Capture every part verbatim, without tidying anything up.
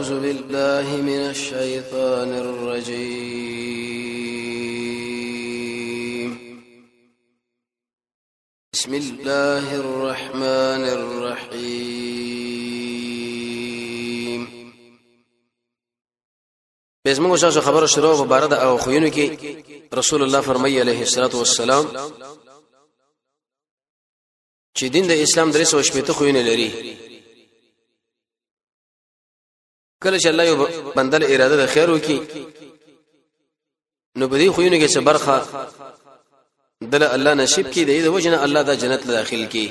أعوذ بالله من الشيطان الرجيم بسم الله الرحمن الرحيم بسمو شاسو خبر شروع مبارد او خوینو کې رسول الله فرمایي عليه الصلاه والسلام چې دین د اسلام درې سوه شپږ خوینه لري. کله چې الله یو بندل اراده د خیر وکي نو بدی خوینه کې څه برخه دل الله نصیب کی دی د وجنه الله دا جنت داخل کی.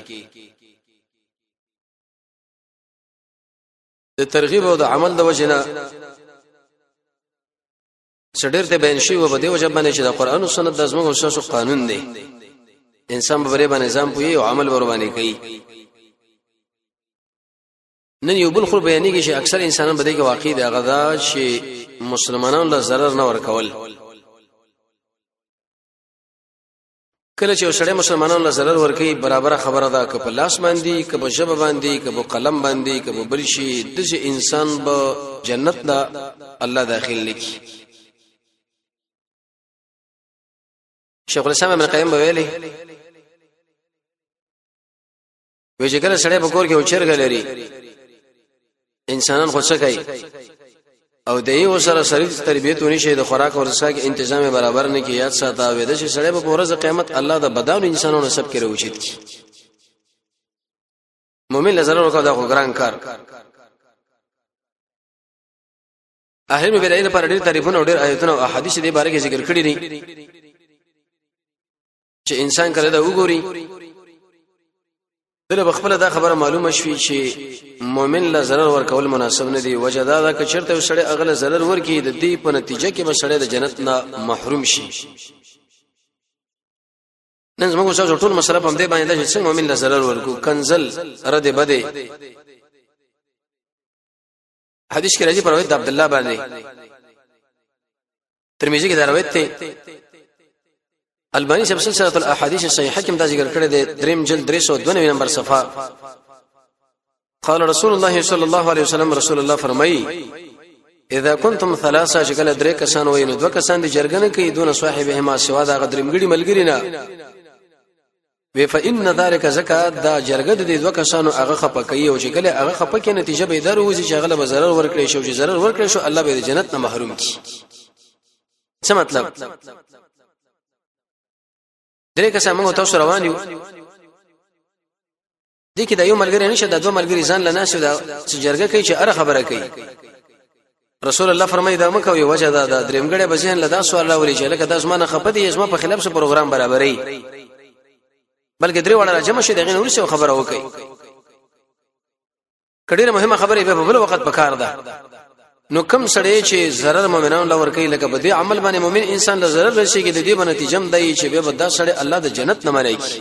د ترغیب او د عمل د وجنه سړیر ته بیان شي و بده وجه باندې چې د قران او سنت د زموږ اساسو قانون دی. انسان به بری باندې نظام پوي او عمل ور باندې کوي. نن یو بل خو بیانېږي چې اکثر انسانان بده کې واقع دی غدا چې مسلمانانو له ضرر نه ورکول. کله چې سړی مسلمانانو له ضرر ورکوي برابر خبره ده که په لاس باندې که په ژبه باندې که په قلم باندې که په بل شي دغه انسان به جنت لا الله داخل لکی. شیخ الاسلام ابن قیم ویلي وی چې کله سړی په کور کې اوچرګ لري انسانان خو څه کوي او د یو سره سړی تربیت ونی شي د خوراک او رزق کې تنظیم برابر نه کې یاد ساته وي د سړی په ورځ قیامت الله د بداون انسانانو سب کې راوچید کی. مؤمن لزر ورکو دا ګران کار. اهل مبلغ پر ډېر تعریفونه او ډېر آیتونه او احادیث دې باره کې ذکر کړی دي چې انسان کله دا وګوري دله بخپله دا خبره معلومه شوي چې مؤمن له ضرر ورکول مناسب نه دی. وجه دا ده که چېرته سړی اغله ضرر ورکړي د دې په نتیجه کې به سړی د جنت نه محروم شي. نن زموږ اوسه ټول مسله په دې باندې ده چې څنګه مؤمن له ضرر ورکو کنزل رد بده. حدیث کې راځي پر روایت عبد الله باندې ترمذی کې دا روایت ته البانی صاحب سلسله الاحاديث الصحيحه کې دا ذکر کړی دی دریم جلد درې سوه دوه نمبر صفحه. قال رسول الله صلى الله عليه وسلم رسول الله فرمایي اذا كنتم ثلاثه شکل درې کسان وای نو دوه کسان دي جرګنه کوي دون صاحبهما سوا دا غدریم ګړي ملګری نه وی فإن ذلك زکات دا جرګه دي دوه کسانو هغه خپه کوي او شکل هغه خپه کې نتیجه به دروځي چې هغه به ضرر ورکړي شو چې ضرر ورکړي شو الله به جنت نه محروم کړي. څه مطلب درې کسان موږ تاسو روان یو دي کې دا یو ملګری نشه دا دوه ملګری ځان لناسو دا چې جرګه کوي چې اره خبره کوي. رسول الله فرمایي دا مکه یو وجه دا درېمګړې بزین لدا سوال راولي چې لکه دا زمانه خپدي زما په خلاف څه پروګرام برابرې بلکې درې وړه جمع شي دغه نور څه خبره وکي. کډیره مهمه خبره به په بل وخت پکار ده. نو کم سړی چې zarar مؤمنانو لور کوي لکه بده عمل باندې مؤمن انسان له zarar رسیږي د دې باندې نتیجه دی چې به بد سړی الله د جنت نه مړی کی.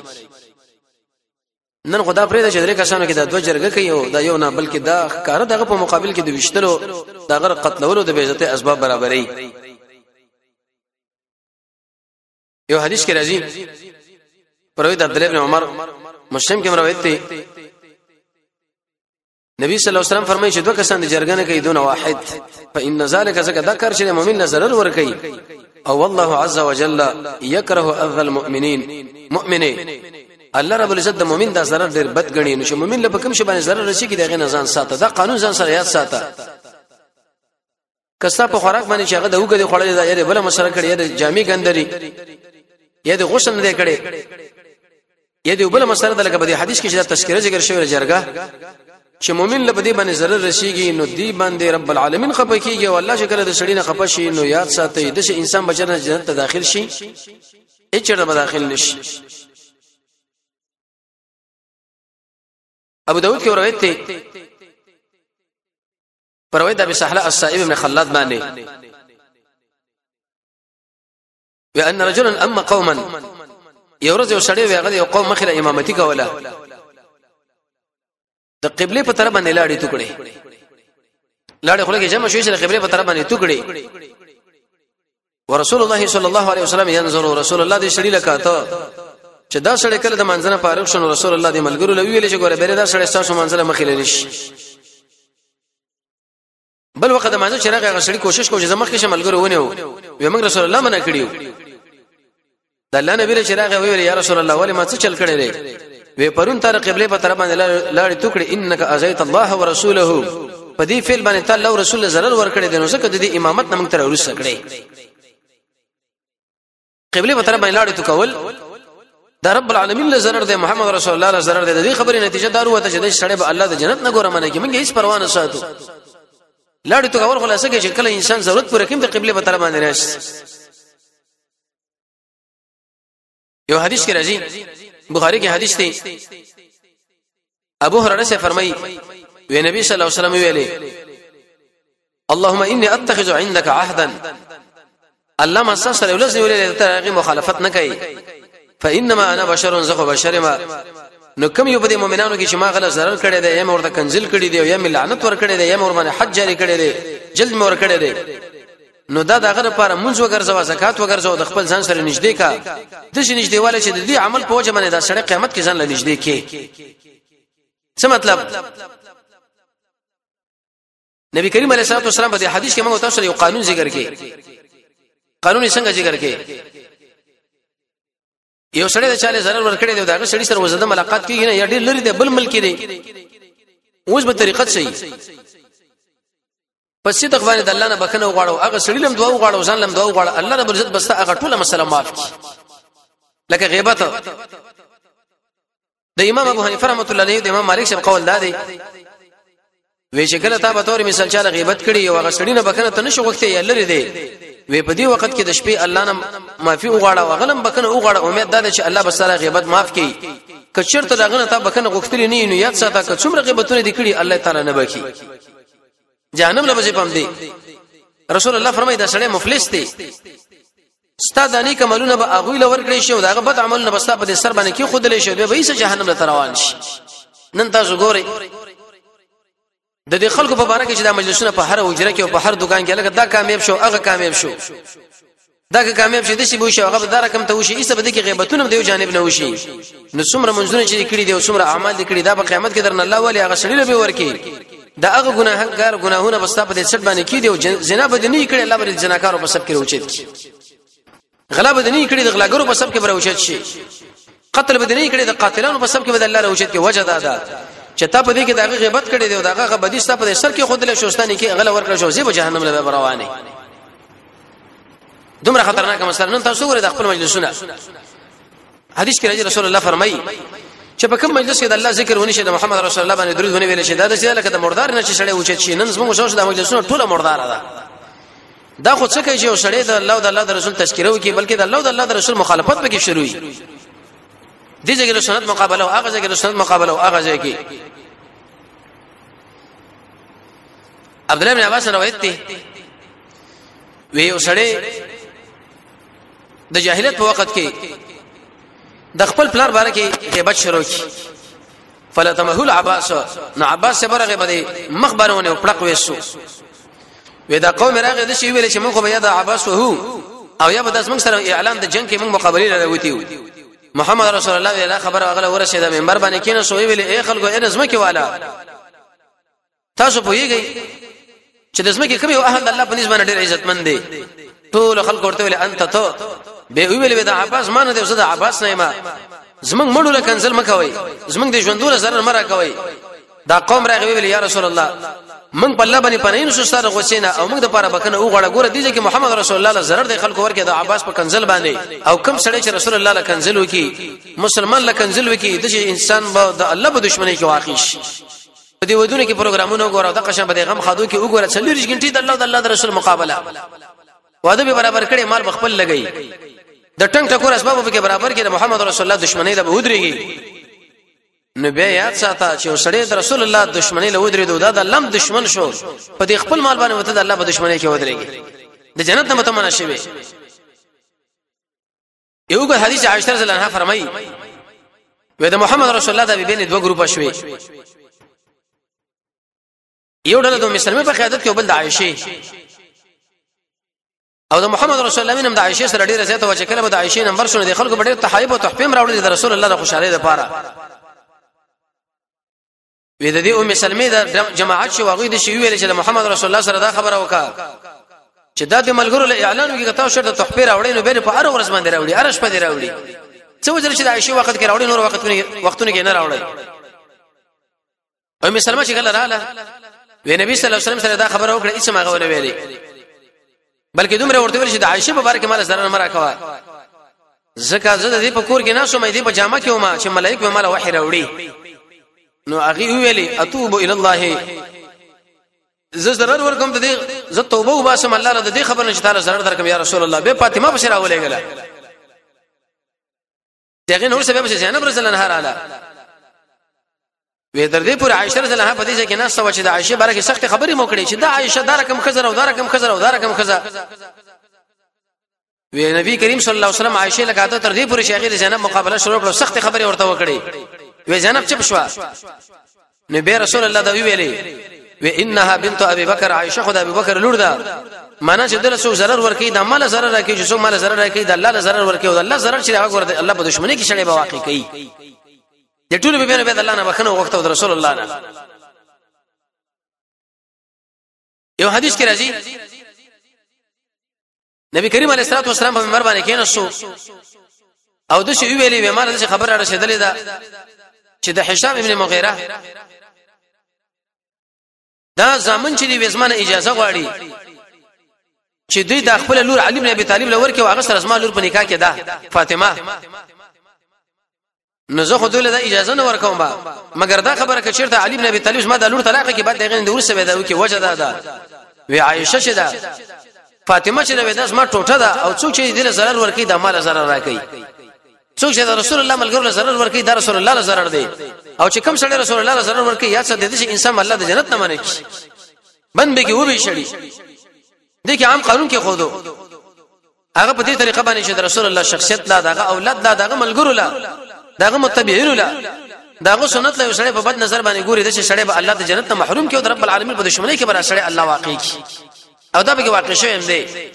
نن خدا پرې د شذري کسانو کې د دوه جرګه کوي او دا یو نه بلکې دا کار دغه په مقابل کې د وشتلو دغه قتلولو د بیزته اسباب برابرې. یو حدیث کې راځي پروید عبد الله بن عمر مسلم کې روایت دی نبی صلی الله علیه وسلم فرمایي چې دوه کسان د جرګنه کوي دون واحد فإن ذلك زکه دا کار چې مؤمن له ضرر ور کوي او والله عز وجل يكره اذى المؤمنين مؤمنه الله رب العزت د مؤمن دا ضرر ډیر بد غني نو چې مؤمن له کوم شي باندې ضرر رسي کې دغه نزان ساته دا قانون ځان سره یاد ساته. کستا په خوراک باندې چې هغه د وګړي خړلې دا یې بل مسله کړی یا د جامع ګندري یا د غسل نه کړي یا د بل مسله د لکه په حدیث کې چې تذکرہ ذکر شوی جرګه چې مؤمن له بدی باندې ضرر رسیږي نو دی باندې رب العالمین خپه کیږي او الله شکر د سړی نه خپه شي نو یاد ساتي د انسان بچنه جنت ته داخل شي هیڅ چرته به داخل نشي. ابو داود کې روایت ده روایت ابي سهله الصائب بن خلاد باندې وان رجلا اما قوما یورز یو سړی ویغه یو قوم مخله امامتي کوله د قبله په طرف باندې لاړې ټوکړي لاړې خلک جمع شوي چې د قبله په طرف باندې ټوکړي ورسول الله صلی الله علیه وسلم ينظر رسول الله دې شړي لکاته چې دا سړی کله د منځنه فارغ شون رسول الله دې ملګرو لوي ویل چې ګوره بیره دا سړی تاسو منځله مخې لري بل وخت د مانځه چرګه غسړي کوشش کوي زمخ کې شملګرو ونه وي موږ رسول الله منع کړیو د الله نبی له چرګه ویل یا رسول الله ولی ما څه چل کړی دی وی پرون تر قبله په طرف باندې لاړې ټوکړي انک ازیت الله ورسوله په دې فعل باندې تعالی او رسول zarar ور کړی دی نو څنګه د دې امامت نمنګ تر ورسره کړی قبله په طرف باندې لاړې تو کول دا رب العالمین له zarar دی محمد رسول الله له zarar دی د دې خبرې نتیجه دارو ته چې د سړی به الله د جنت نه ګوره منه کې موږ هیڅ پروا نه ساتو لاړې تو کول خلاصه کې چې کله انسان ضرورت پوره کړي د قبله په طرف باندې راشي یو حدیث کې راځي بخاری کې حدیث دی ابو هريره سے فرمایي وی نبی صلی الله علیه وسلم ویلي اللهم اني اتخذ عندك عهدا الله ما سره ولز ویلي ته مخالفت نه کوي فانما انا بشر زخو بشر ما نو کوم یو بده مؤمنانو کې چې ما غل zarar کړي دي یم ورته کنزل کړي دي یم لعنت ور کړي دي یم ور باندې حج جاری کړي دي جلد مور کړي دي نو دا دغه لپاره منځ وګرځوا زکات وګرځوا د خپل ځان سره نږدې کا د شي نږدې والے چې د دې عمل په وجه باندې دا سړی قیامت کې ځان له نږدې کې څه مطلب نبی کریم علیه الصلاه والسلام په حدیث کې موږ تاسو یو قانون ذکر کړي قانون څنګه ذکر کړي یو سړی د چاله zarar ور کړی دی دا سړی سره وزده ملاقات کیږي نه یا ډېر لري دی بل ملک دی اوس به طریقت صحیح پس چې تقوان د الله نه بکنه وغواړو هغه سړی لم دعا وغواړو ځان لم دعا وغواړو الله رب العزت بس هغه ټوله مسله معاف کړي لکه غیبت د امام ابو حنیفه رحمۃ اللہ علیہ د امام مالک صاحب قول دادی وی چې کله تا به تور مثال چاله غیبت کړي او هغه سړی نه بکنه ته نشو وخت یې لري دی وی په دې وخت کې د شپې الله نه معافي وغواړو غلم بکنه وغواړو امید ده چې الله بس سره غیبت معاف کړي کچرته دغه ته بکنه غوښتلی نه نو یاد ساته که څومره غیبتونه دي کړي الله تعالی نه بکی جهنم له وځي پم دی رسول الله فرمایي دا سړی مفلس دی استاد اني کمالونه به اغوی لور کړی شو داغه بد عملونه بس په دې سر باندې کې خود له شو به وایي چې جهنم له روان شي نن تاسو ګورئ د دې خلکو په باره کې چې دا مجلسونه په هر وجره کې او په هر دکان کې لکه دا کامیاب شو هغه کامیاب شو دا کامیاب شي د شي بو شو هغه دا رقم ته وشي ایسه بده کې غیبتونه د یو جانب نه وشي نو څومره منځونه چې کړي دي او څومره اعمال دي کړي دا په قیامت کې درن الله ولی هغه شړي له به ورکی دا هغه ګناهګار ګناهونه بس په دې سټ باندې کې دي او زنا به نه کړي الله بر جناکارو په سب کې روچت شي غلا به نه کړي د غلاګرو په سب کې بروچت شي قتل به نه کړي د قاتلانو په سب کې بدل الله روچت کې وجه ده چې تا په دې کې دغه غیبت کړي دی او دغه غبدي ست په سر کې خود له شوستاني کې غلا ورکړ شو زی به جهنم له روانه دومره خطرناک مسله نن تاسو ګورئ د خپل مجلسونه حدیث کې راځي رسول الله فرمایي چې په کوم مجلس کې د الله ذکر ونی شي د محمد رسول الله باندې درود ونی ویل شي دا د څه لکه د مردار نه چې سړی اوچت شي نن زموږ شوش د مجلسونو ټوله مردار ده دا خو څه کوي چې سړی د الله او د الله د رسول تذکره وکي بلکې د الله او د الله د رسول مخالفت به کې شروع وي دي ځکه سنت مقابله او هغه ځکه سنت مقابله او هغه ځکه عبد الله بن عباس روایت دی وی وسړی د جاهلیت په وخت کې د خپل پلار باره کې غیبت شروع کی فلتمهل عباس نو عباس سره غیبت مخبرونه او پړق وېسو وې دا قوم راغی د شی ویل چې موږ به یاد عباس وو او یا به د اسمن سره اعلان د جنگ کې موږ مقابله راوتیو محمد رسول الله ویلا خبر اغله ورسېده منبر باندې کینې سو ویل اے خلکو ان زمکه والا تاسو پوهیږئ چې د زمکه کوم یو اهل الله په نسبت ډېر عزتمن دی ټول خلک ورته ویل انت ته به ویل د عباس مان دی زړه عباس نه ما زمنګ مړو له کنزل مکوي زمنګ د ژوندونه zarar مرا کوي دا قوم راغوي ویل یا رسول الله من په الله باندې پنځه نو ستاره غوښینه او موږ د پاره بکنه او غړه ګوره دي چې محمد رسول الله zarar د خلکو ورکه د عباس په کنزل باندې او کم سړی چې رسول الله له کنزل وکي مسلمان له کنزل وکي د انسان به د الله په دښمنۍ کې واقع شي په دې ودونه کې پروګرامونه وګوره د قشن په غم خادو کې وګوره څلور غنټې د الله د الله د رسول مقابله واده به برابر کړي مال بخپل لګي د ټنګ ټکور اسباب به برابر کړي محمد رسول الله دښمنۍ د بودريږي نو بیا یاد ساته چې سړی د رسول الله دښمنۍ له ودرې دوه د لم دښمن شو په دې خپل مال باندې وته د الله په دښمنۍ کې ودرېږي د جنت نه متمنه شي یو کو حدیث عائشہ رضی الله عنها فرمایي و د محمد رسول الله د بین دوه ګروپ شوي یو ډله د مسلمه په قیادت کې بل د عائشه او د محمد رسول الله نوم د عائشه سره ډیره زیاته و چې کله د عائشه نمبر شونه د خلکو ډیره تحایب او تحفیم راوړل د رسول الله د خوشاله لپاره وې د دې ام سلمې د جماعت شو هغه د شی ویل چې محمد رسول الله سره دا خبره وکړه چې دا د ملګرو له اعلان وکړه تاسو شرط تحفیر راوړې نو به په هر ورځ باندې راوړي ارش په دې راوړي څه وجه چې د عائشه وخت کې راوړي نور وختونه وختونه کې نه راوړي ام سلمہ چې کله رااله وې نبی صلی الله علیه وسلم سره دا خبره وکړه هیڅ ما غوونه ویلي بلکې دومره ورته ویل چې د عائشه په باره کې مال سره نه مرا کوا زکه زه د دې په کور کې نه شوم دې په جامه کې ومه چې ملائکه مال وحی راوړي نو هغه ویلي اتوب الى الله زه ضرر ورکوم د دې زه توبه وباسم الله رضی دې خبر نشته تعالی ضرر درکم یا رسول الله به فاطمه بشرا ولېګله دغه نور سبب چې زینب رضی الله عنها رااله وې در دې پر عائشه رضی الله عنها په دې کې نه سوچ د عائشه بارے کې سخت خبرې مو کړې چې دا عائشه دا رقم خزر او دا رقم خزر او دا رقم خزر وې نبی کریم صلی الله علیه وسلم عائشه لګاته تر دې پر شیخې زینب مقابله شروع کړو سخت خبرې ورته وکړې وې زینب چپ شو نبی رسول الله دا ویلې و انها بنت ابي بکر عائشه خدای ابي بکر لور ده معنا چې دل سو zarar ورکی د مال zarar راکی چې سو مال zarar راکی د الله zarar ورکی او د الله zarar چې هغه ورته الله په دشمنی کې شړې به واقع کوي د ټول به به الله نه بخنه وخت او رسول الله نه یو حدیث کې راځي نبی کریم علیه الصلاه والسلام په منبر باندې کېناستو او د شی ویلې به مال د خبر را رسیدلې ده چې د هشام ابن مغیره دا زامن چې دی وسمانه اجازه غواړي چې دوی د خپل لور علي بن ابي طالب لور کې واغ سره اسماء لور په نکاح کې ده فاطمه نو زه خو دوی له اجازه نه ورکوم با مګر دا خبره کې چیرته علي بن ابي طالب ما د لور طلاق کې بعد دغه د ورسه به دا کې وجه ده ده وی عائشه چې ده فاطمه چې ده ما ټوټه ده او څوک چې دې له zarar ورکی د مال zarar راکې څوک چې رسول الله ملګرو له zarar ورکی د رسول الله له zarar دی او چې کوم سړی رسول الله zarar ورکی یا څه د دې انسان الله د جنت نه منې کی بند به کې و به شړی دغه عام قانون کې خودو هغه په دې طریقه باندې چې رسول الله شخصیت لا دغه اولاد لا دغه ملګرو لا دغه متبعین لا دغه سنت له سړی په بد نظر باندې ګوري د سړی به الله د جنت نه محروم کې او رب العالمین په دشمنی کې بر سړی الله واقع کی او دا به واقع شوی هم دی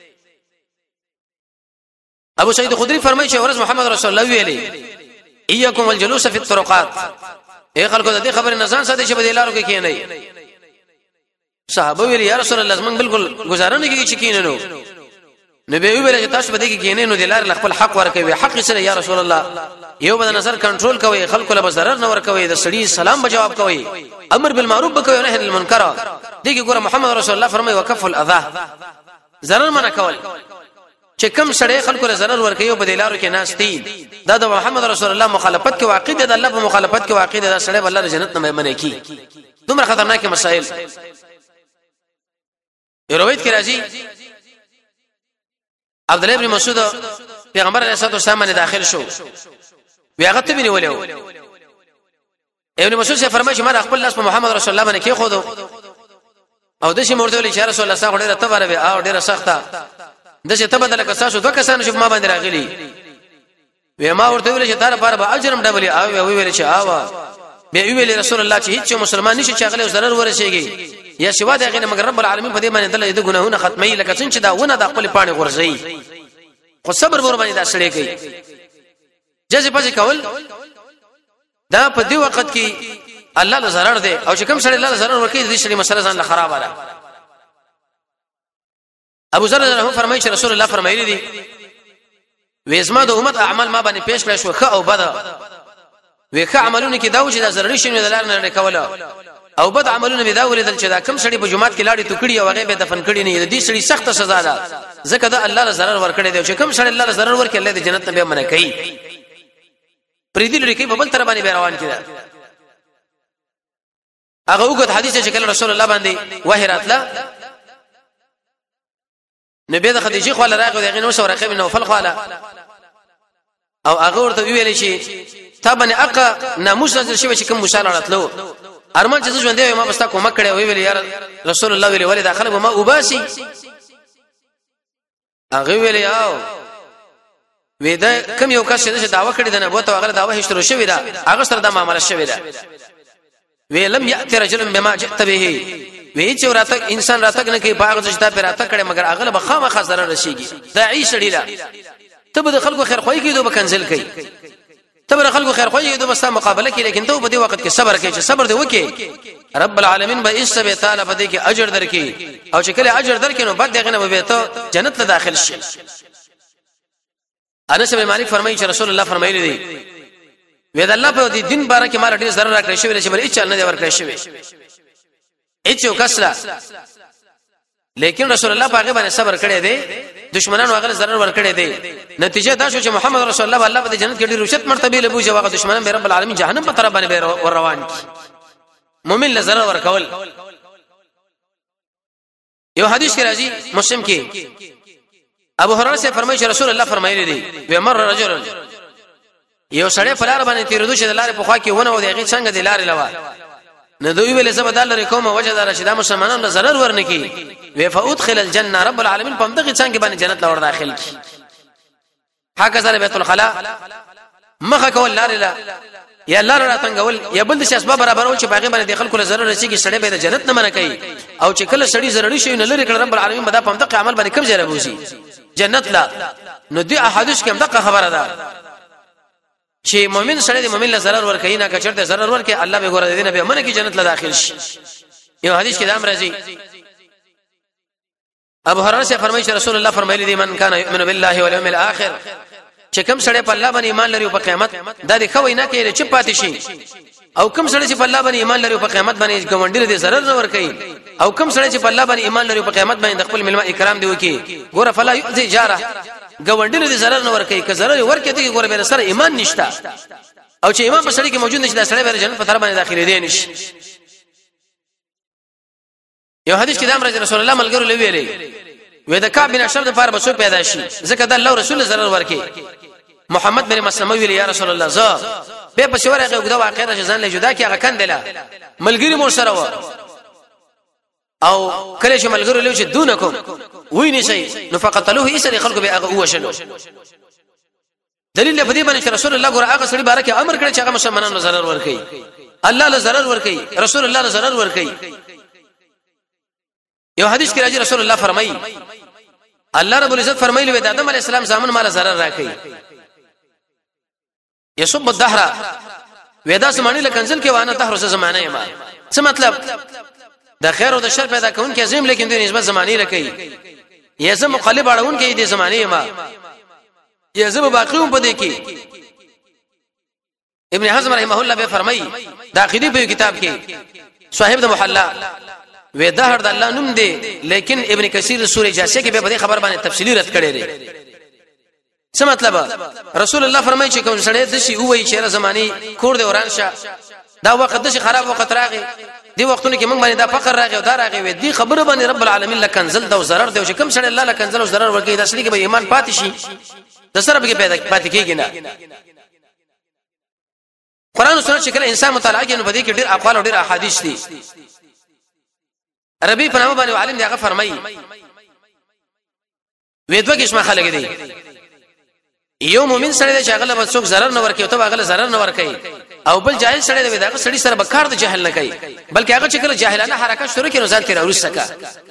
ابو سعید خدری فرمایي چې ورځ محمد رسول الله ویلي اياكم والجلوس في الطرقات اي خلکو د دې خبرې نه ځان ساتي چې په دې لارو کې کېنئ صحابه ویل یا رسول الله زمون بالکل گزاره نه کیږي چې کیننو نبی ویل چې تاسو به دې کې کینې نو د لار خپل حق ورکوي حق سره یا رسول الله یو به نظر کنټرول کوي خلکو له zarar نه ورکوي د سړي سلام به جواب کوي امر بالمعروف بکوي نهي عن المنکر دغه ګوره محمد رسول الله فرمایي وکف الاذى zarar منع کول چې کوم سړی خلکو له zarar ورکوي په دې لارو کې ناشتي دا د محمد رسول الله مخالفت کې واقع دي د الله په مخالفت کې واقع دي دا سړی بل الله جنت نه منع کی دومره خطرناک مسائل روایت کې راځي عبد الله ابن مسعود پیغمبر علیه الصلاه والسلام باندې داخل شو بیا هغه ته ویلو ابن مسعود څه فرمایي چې ما خپل لاس په محمد رسول الله باندې کې خو او د شي مرته ویل چې رسول الله صلی الله علیه وسلم ډیره او ډیره سخته د څه تبدل کساسو دوه کسانو چې ما باندې راغلي و ما ورته ویل چې تر لپاره به اجرم ډبلي او ویل چې آوا بیا ویل رسول الله چې هیڅ مسلمان نشي چې غلې zarar ورسیږي یا شوا دغه نه مگر رب العالمین په دې باندې دله د ګناهونه ختمي لکه څنګه چې دا ونه د خپل پانی غورځي خو صبر ور باندې دا سړی کوي جزې پځې کول دا په دې وخت کې الله له zarar دی او چې کوم سړی الله له zarar ورکړي دې سړي مسله ځان له خراب را ابو ذر رحمه فرمایي چې رسول الله فرمایلی دي وېزما د امت اعمال ما باندې پیش کړی شو ښه او بد وېخه عملونه کې دا و چې دا zarar شي نه دلار نه کوله او بد عملونه به دا ولیدل چې دا کم سړی په جمعات کې لاړې ټوکړي او هغه به دفن کړي نه دي سړي سخت سزا ده ځکه دا الله له zarar ورکړي دی چې کم سړی الله له zarar ورکړي الله د جنت نه به منع کوي پرې دي لري کې په بل تر باندې روان کړه هغه وګت حدیث چې کله رسول الله باندې وحی راتله نبی د خدیجه خو له راغو دغه نو سره رقم نو فل خاله او هغه ورته ویل شي تابنه اقا ناموس نظر شي چې کوم مشال راتلو ارمان چې ژوند دی ما بستا کومک کړي وی ویل یا رسول الله ویل ولې داخله ما وباسي هغه ویل یاو وې دا کوم یو کس چې دعوه کړي د نبوت او هغه دعوه هیڅ شوی دا هغه سره د معاملې شوی دا ویلم یاتي رجل بما جئت به وی چې راته انسان راته نه کوي باغ ځشتا پر راته کړي مگر هغه به خامہ خزر رشيږي دا عيش ډیلا ته به خلکو خیر خوې کېدو به کنزل کوي تبر خلکو خیر خوږي دوه بستا مقابله کې لیکن ته په دې وخت کې صبر کوي چې صبر دې وکي رب العالمین به ایسه تعالی په دې کې اجر درکې او چې کله اجر درکې نو بعد دغه نه به ته جنت ته داخل شي. انس بن مالک فرمایي چې رسول الله فرمایلی دی وې د الله په دې دین باره کې مال ډیر ضرر راکړی شوی چې بل هیڅ نه دی ورکړی شوی هیڅ کسره لیکن رسول الله پاګه باندې صبر کړی دی دشمنانو هغه ضرر ورکړی دی نتیجه دا شو چې محمد رسول الله الله په جنت کې ډیر رشد مرتبه له بوجه واغ دشمنان به رب العالمین جهنم په طرف باندې ور روان کی مؤمن له ضرر ورکول. یو حدیث کې راځي مسلم کې ابو هريره سے فرمایي چې رسول الله فرمایلی دی و مر رجل یو سړی په لار باندې تیرېدو چې د لارې په خوا کې ونه و دی هغه څنګه د لارې لوا نه دوی ویل زبدال لري کومه وجه دار چې د مسلمانانو له ضرر ورنکي و فادخل الجنه رب العالمین په دغه څنګه باندې جنت لور داخل کی هکذا بیت الخلا مخه کول لارې لا یا لار را تنګول یا بل څه اسباب برابرول چې باغې باندې داخل کول ضرر رسیږي سړی به د جنت نه منع کوي او چې کله سړی ضرر شي نه لري کړه رب العالمین بدا په دغه عمل باندې کوم ځای راوځي جنت لا. نو دې احادیث کې هم دغه خبره ده چې مؤمن سره د مؤمن له ضرر ور کوي نه کچرته ضرر ور کوي الله به ګور دې نه به منه کې جنت له داخل شي. یو حدیث کې دا راځي ابو هريره سے فرمایي چې رسول الله فرمایلی دی من کان یؤمن بالله والیوم الاخر چې کوم سره په الله باندې ایمان لري او په قیامت دا دی خو نه کوي چې پاتې شي او کوم سره چې په الله باندې ایمان لري او په قیامت باندې ګوندې دې ضرر نه ور کوي او کوم سره چې په الله باندې ایمان لري او په قیامت باندې خپل ملما اکرام دی وکي ګور فلا یؤذي جاره ګوندې دې ضرر نه ور کوي که ضرر ور کوي دې ګور به سره ایمان نشتا او چې ایمان په سړی کې موجود نشي دا سړی به جنت په طرف باندې داخلي دی نشي. یو حدیث کې دا امر رسول الله ملګرو لوي وې د کعب بن اشرف د فار بسو پیدا شي ځکه د الله رسول ضرر ورکي محمد بن مسلمه ویل یا رسول الله ز به په شوره غو دا واقعه ځان له جدا کې هغه کندله ملګری مور سره و او کله چې ملګرو له چې دونکم وې نشي نو فقتلوه ایسری خلق به هغه وشلو دلیل په دې باندې چې رسول الله ګور هغه سړي بارکه امر کړی چې هغه مسلمانانو ضرر ورکي الله له ضرر ورکي رسول الله له ضرر ورکي. یو حدیث کې راځي رسول الله فرمایي الله رب العزت فرمایلی و د آدم علی السلام زامن مال ضرر راکړي یسب الدهر ودا زمانه لکنزل کې وانه دهر سه زمانه یې ما څه مطلب د خیر او د شر پیدا کون کې عظیم لیکن د نسبت زمانی لکې یې زم مقلب اړون کې د زمانه یې ما یې زم باقیوم په دې کې ابن حزم رحمه الله به فرمایي د عقیده په کتاب کې صاحب د محلا و دهر د الله نوم دی لیکن ابن کثیر سوره جاسیه کې به په خبر باندې تفصیلی رد کړی دی. څه مطلب رسول الله فرمایي چې کوم سړی د شي وایي چې زماني کور دی وران شه دا وخت د شي خراب وخت راغی دی وختونه کې موږ باندې دا فقر راغی او دا راغی و دې خبره باندې رب العالمین لکنزل دا ضرر دی چې کوم سړی الله لکنزل او ضرر ورګي دا سړي کې به ایمان پاتې شي د سره به پیدا پاتې کېږي نه. قران او سنت چې کله انسان مطالعه کوي نو په دې کې ډېر اقوال او ډېر احادیث دي. ربی په نامه باندې عالم دی هغه فرمایي وې دوه قسمه خلک دي یو مؤمن سره د شغله به څوک ضرر نه ورکي او ته هغه ضرر نه ورکي او بل جاهل سره دی دغه سړي سره بکار د جاهل نه کوي بلکې هغه چې کله جاهلانه حرکت شروع کړي نو ځان کې راوړي سکا.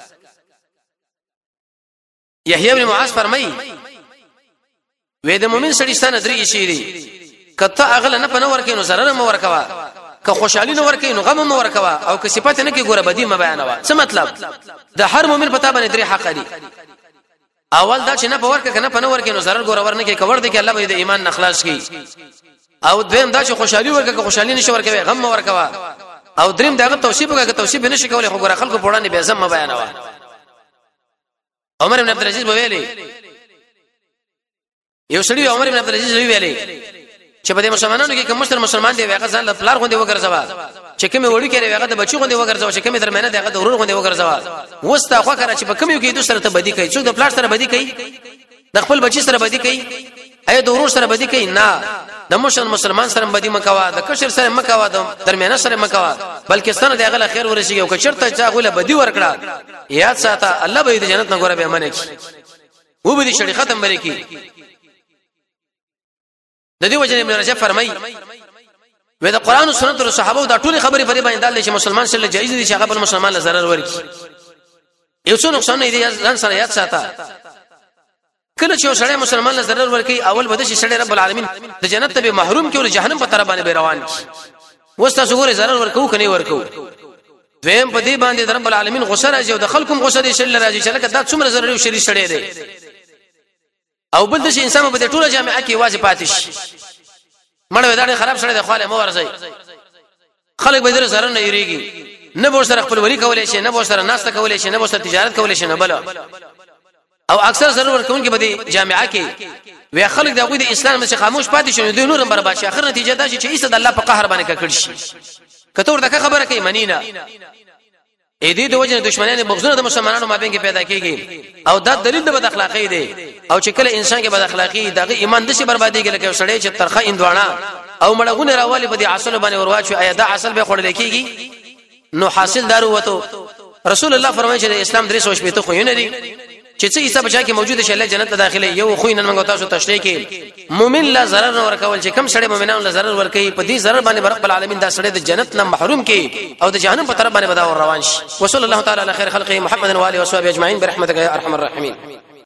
یحیی بن معاذ فرمایي وې د مؤمن سړي ستنه درې شي دي کته هغه نه پنه ورکي نو ضرر نه ورکوا که خوشحالي نه ورکي نو غم نه ورکوا او که صفات نه کې ګوره بدی ما بیانوا. څه مطلب د هر مؤمن پتا باندې درې حق دي اول دا چې نه پور کې نه پنه ورکي نو ضرر ګوره ورنه کې کور دي کې الله به د ایمان نخلاص کی او دویم دا چې خوشحالي ورکه که خوشحالي نشي ورکوي غم ورکوا او دریم داغه توصیف وکړه که توصیف نشي کولای خو ګوره خلکو پوره نه به زم بیانوا. عمر بن عبد العزيز ویلي یو سړي عمر بن عبد العزيز ویلي چې په دې مسلمانانو کې کوم مشر مسلمان دی هغه ځان لپلار غوندي وګرځوا چې کومه وړي کړي هغه د بچي غوندي وګرځوا چې کومه درمنه دی هغه د ورور غوندي وګرځوا وستا خو کړه چې په کوم یو کې د سره ته بدی کوي څوک د پلار سره بدی کوي د خپل بچي سره بدی کوي اې د ورور سره بدی کوي نه د مشر مسلمان سره بدی مکوا د کشر سره مکوا د درمنه سره مکوا بلکې ستنه دی هغه خیر ورسیږي او کچرته چا غوله بدی ورکړه یاد ساته الله به د جنت نه ګوره به منه کی و به دې شړې ختم بری کی. د دې وجه ابن رجب فرمایي وې د قران او سنت او صحابه دا ټول خبرې پرې باندې دال چې مسلمان سره جایز دي چې هغه بل مسلمان له ضرر ورکړي یو څه نقصان نه دي ځان سره یاد ساته کله چې سړی مسلمان له ضرر ورکی اول بده شي سړی رب العالمین د جنت ته به محروم کړي او جهنم په طرف باندې روان شي وستا څنګه ضرر ورکو کني ورکو دویم په دې باندې رب العالمین غصه راځي او د خلکو غصه دي شل راځي چې لکه دا څومره ضرر شری سړی دی او بل د شي انسان په ټوله جامعه کې واځي پاتې شي مړ ودانې خراب سړی د خاله مو ورځي خلک به در سره نه یریږي نه به سره خپل وری کولای شي نه به سره ناشته کولای شي نه به سره تجارت کولای شي نه بل او اکثر ضرور کوونکی به د جامعه کې وی خلک دغه د اسلام څخه خاموش پاتې شون دي نورم برباد شي اخر نتیجه دا چې عیسی د الله په قهر باندې ککړ شي کته ورته خبره کوي منینا اې دې د وجه دښمنان بغضونه د مسلمانانو مابین کې پیدا کیږي او دا دلیل د بد اخلاقی دی او چې کله انسان کې بد اخلاقی دغه ایمان د شي بربادي کې لکه سړی چې ترخه اندوانه او مړغونه راوالي په دې اصل باندې ورواچو ایا دا اصل به خورل کیږي نو حاصل دارو وته رسول الله فرمایي چې اسلام درې سو شپږ ته خو نه دي چې څه حساب چا کې موجود شي الله جنت ته داخله یو خو نن موږ تاسو تشریح کې مؤمن لا ضرر نه ورکول چې کم سړی مؤمنانو لا ضرر ورکي په دې ضرر باندې رب العالمین دا سړی د جنت نه محروم کی او د جهنم په طرف باندې بدا روان شي وصلی الله تعالی علی خیر خلقه محمد و علیه و صحبه اجمعین برحمتک یا ارحم الراحمین